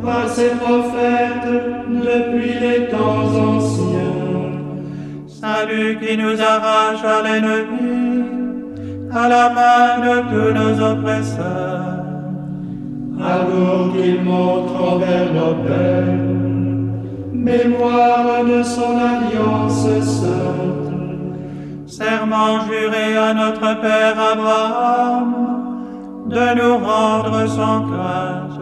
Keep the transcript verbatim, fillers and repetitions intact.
par ses prophètes depuis les temps anciens. Salut qui nous arrache à l'ennemi, à la main de tous nos oppresseurs. Amour qu'il montre envers nos pères, mémoire de son alliance sainte. Serment juré à notre Père Abraham, de nous rendre sans grâce.